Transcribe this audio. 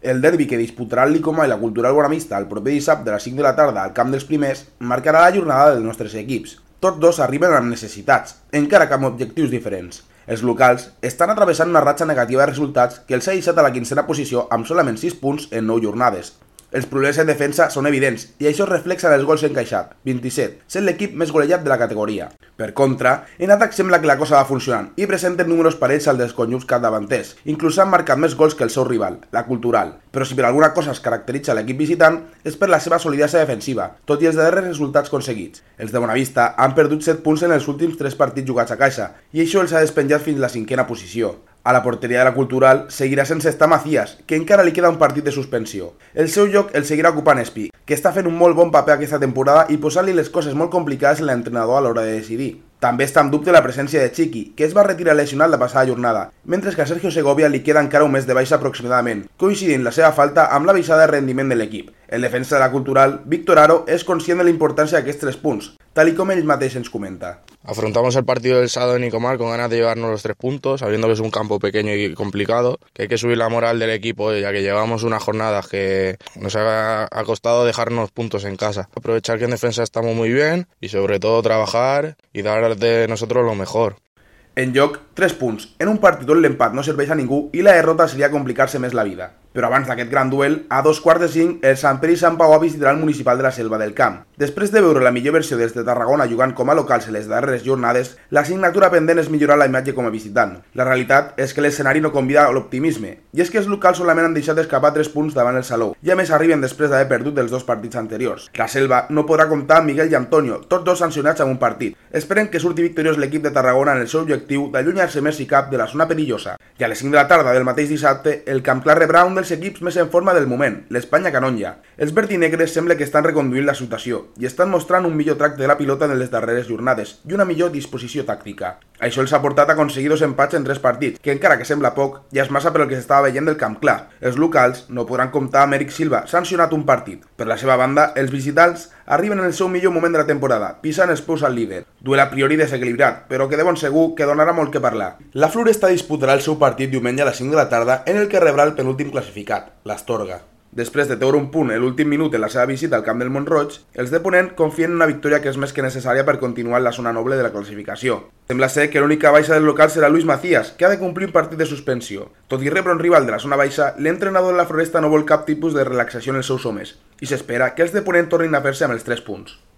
El derbi que disputaran l'Icomà i la Cultural Bonavista el proper dissabte a les 5 de la tarda al Camp dels Primers marcarà la jornada dels nostres equips. Tots dos arriben amb necessitats, encara que amb objectius diferents. Els locals estan atravessant una ratxa negativa de resultats que els ha deixat a la 15a posició amb solament 6 punts en 9 jornades. Els problemes en defensa són evidents i això es reflexa en els gols encaixats, 27, sent l'equip més golejat de la categoria. Per contra, en atac sembla que la cosa va funcionant i presenten números parells al dels conjunts capdavanters. Inclús han marcat més gols que el seu rival, la Cultural. Però si per alguna cosa es caracteritza l'equip visitant és per la seva solidesa defensiva, tot i els darrers resultats aconseguits. Els de Bonavista han perdut 7 punts en els últims 3 partits jugats a caixa i això els ha despenjat fins a la 5a posició. A la porteria de la Cultural seguirà sense estar Macías, que encara li queda un partit de suspensió. El seu lloc el seguirà ocupant Espi, que està fent un molt bon paper aquesta temporada i posant-li les coses molt complicades a l'entrenador a l'hora de decidir. També està en dubte la presència de Chiqui, que es va retirar lesionat la passada jornada, mentre que a Sergio Segovia li queda encara un mes de baixa aproximadament, coincidint la seva falta amb la baixada de rendiment de l'equip. El defensa de la Cultural, Víctor Aro, és conscient de la importància d'aquests 3 punts, tal com ell mateix ens comenta. Afrontamos el partido del sábado en Icomar con ganas de llevarnos los 3 puntos, sabiendo que es un campo pequeño y complicado, que hay que subir la moral del equipo, ya que llevamos unas jornadas que nos ha costado dejarnos puntos en casa. Aprovechar que en defensa estamos muy bien y sobre todo trabajar y dar de nosotros lo mejor. En joc, 3 punts. En un partit on l'empat no serveix a ningú i la derrota seria complicar-se més la vida. Però abans d'aquest gran duel, a 2:45, el Sant Pere i Sant Pau visitarà el municipal de la Selva del Camp. Després de veure la millor versió des de Tarragona jugant com a locals en les darreres jornades, l'assignatura pendent és millorar la imatge com a visitant. La realitat és que l'escenari no convida a l'optimisme, i és que els locals solament han deixat escapar 3 punts davant el Salou, i a més arriben després d'haver perdut els 2 partits anteriors. La Selva no podrà comptar amb Miguel i Antonio, tots dos sancionats amb un partit. Esperem que surti victoriós l'equip de Tarragona en el seu objectiu d'allunyar-se més i cap de la zona perillosa. I a les 5 de la tarda del mateix dissabte, el Camp Clar rebrà un dels equips més en forma del moment, l'Espanya Canonja. Els verdinegres sembla que estan reconduint la situació i estan mostrant un millor tracte de la pilota en les darreres jornades i una millor disposició tàctica. Això els ha portat a aconseguir 2 empats en 3 partits, que encara que sembla poc, ja és massa per el que s'estava veient del Camp Clar. Els locals no podran comptar amb Eric Silva, sancionat un partit. Per la seva banda, els visitants arriben en el seu millor moment de la temporada, pisant els peus al líder. Duel a priori desequilibrat, però que de bon segur que donarà molt que parlar. La Floresta disputarà el seu partit diumenge a les 5 de la tarda en el que rebrà el penúltim classificat, l'Astorga. Després de treure un punt en l'últim minut en la seva visita al camp del Mont-roig, els de Ponent confien en una victòria que és més que necessària per continuar en la zona noble de la classificació. Sembla ser que l'única baixa del local serà Luis Macías, que ha de complir un partit de suspensió. Tot i rebre un rival de la zona baixa, l'entrenador de la Floresta no vol cap tipus de relaxació en els seus homes, i s'espera que els de Ponent tornin a fer-se amb els 3 punts.